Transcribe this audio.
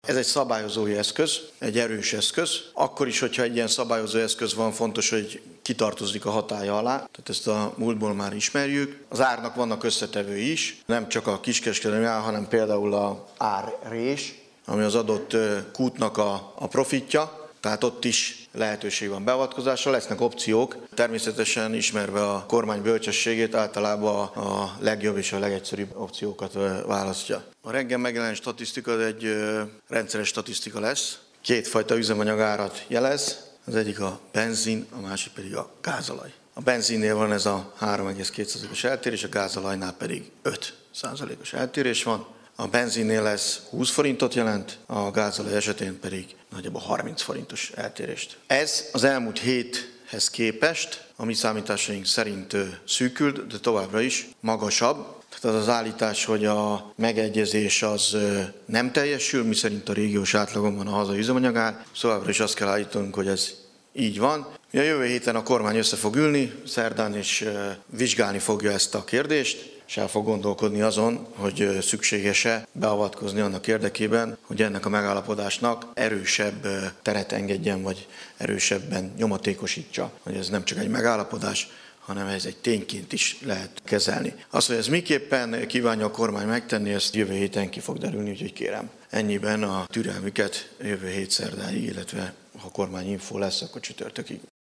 Ez egy szabályozói eszköz, egy erős eszköz. Akkor is, hogyha egy ilyen szabályozó eszköz van, fontos, hogy kitartozik a hatálya alá. Tehát ezt a múltból már ismerjük. Az árnak vannak összetevői is, nem csak a kiskereskedelmi ár, hanem például az árrés, ami az adott kútnak a profitja. Tehát ott is lehetőség van beavatkozásra, lesznek opciók. Természetesen ismerve a kormány bölcsességét általában a legjobb és a legegyszerűbb opciókat választja. A reggel megjelenő statisztika az egy rendszeres statisztika lesz. Kétfajta üzemanyagárat jelez, az egyik a benzin, a másik pedig a gázolaj. A benzinnél van ez a 3,2%-os eltérés, a gázolajnál pedig 5%-os eltérés van. A benzinnél ez 20 forintot jelent, a gázolaj esetén pedig nagyjából 30 forintos eltérést. Ez az elmúlt héthez képest a mi számításaink szerint szűkült, de továbbra is magasabb. Tehát az az állítás, hogy a megegyezés az nem teljesül, miszerint a régiós átlagon van a hazai üzemanyagár, továbbra is azt kell állítanunk, hogy ez így van. A jövő héten a kormány össze fog ülni, szerdán is vizsgálni fogja ezt a kérdést, és el fog gondolkodni azon, hogy szükséges-e beavatkozni annak érdekében, hogy ennek a megállapodásnak erősebb teret engedjen, vagy erősebben nyomatékosítsa, hogy ez nem csak egy megállapodás, hanem ez egy tényként is lehet kezelni. Azt, hogy ez miképpen kívánja a kormány megtenni, ezt jövő héten ki fog derülni, úgyhogy kérem, ennyiben a türelmüket jövő hét szerdáig, illetve ha kormányinfó lesz, akkor csütörtökig.